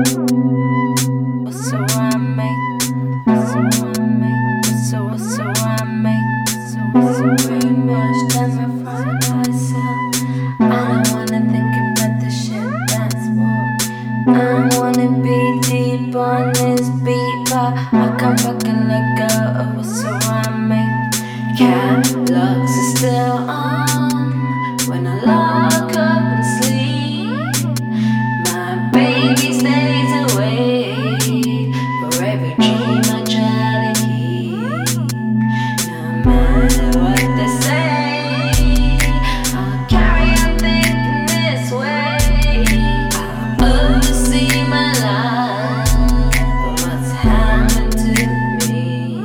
What's around me? What's around me? What's around me? What's around me? Time I find myself. I don't wanna think about the shit that's what I wanna be deep on this beat, but I can't fucking let go of what's around me. Catalogs are still on when I lock up and sleep. My baby stays awake for every dream I try to keep. No matter what they say, I'll carry on thinking this way. I oversee my life and what's happened to me.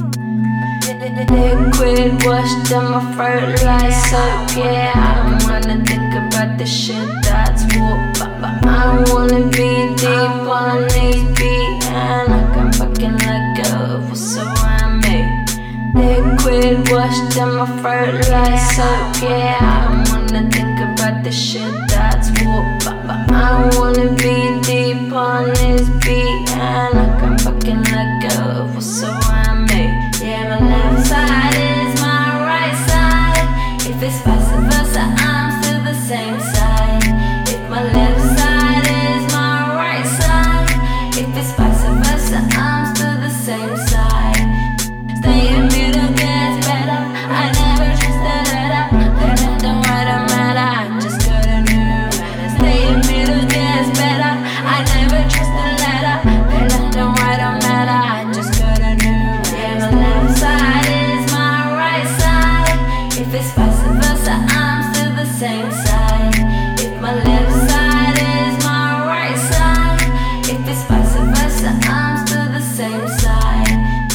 Liquid washed down my throat like soap. Yeah, I don't wanna think about the shit that's warped, but I don't wanna be deep on these beats, and I can't fucking let go of what's around me. Liquid washed down my throat like soap. Yeah, I don't wanna think about the shit that's warped, but I don't wanna be deep on this beat, and I can't fucking let go of what's around me. Yeah, my left side is my right side. If it's vice versa, I'm still the same side. If my left side is my right side, if it's vice versa, I'm still the same side. Stay in middle gets better. I never trust the letter. The left and right don't matter. I just got a new matter. Stay in middle gets better. I never trust the letter. The left and right don't matter. I just got a new matter. Yeah, my left side is my right side. If it's vice versa, I'm still the same side. If my left side is my right side, if it's vice versa, I'm still the same side.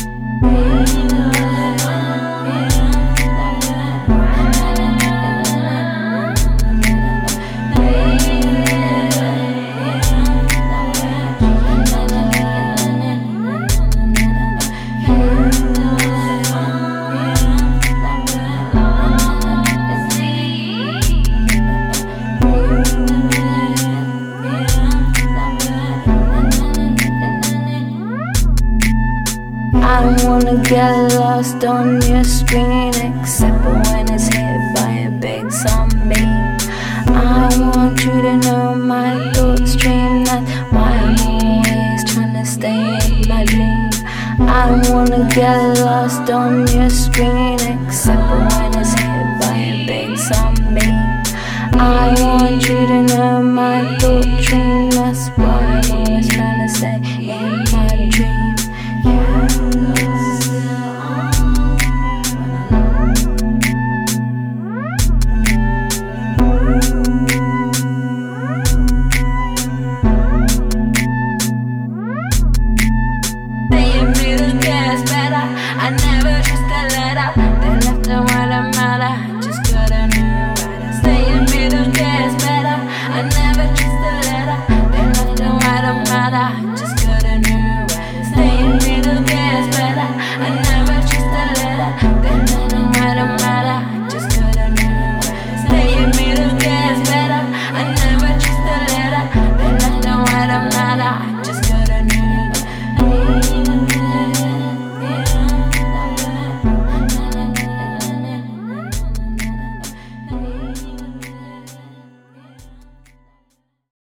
I don't wanna get lost on your screen, except for when it's hit by a big zombie. I want you to know my thoughts stream, that's why I'm always trying to stay in my lane. I don't wanna get lost on your screen, except for when it's hit by a big zombie. I want you to know my thought stream, that's why I'm always trying to stay in my dream.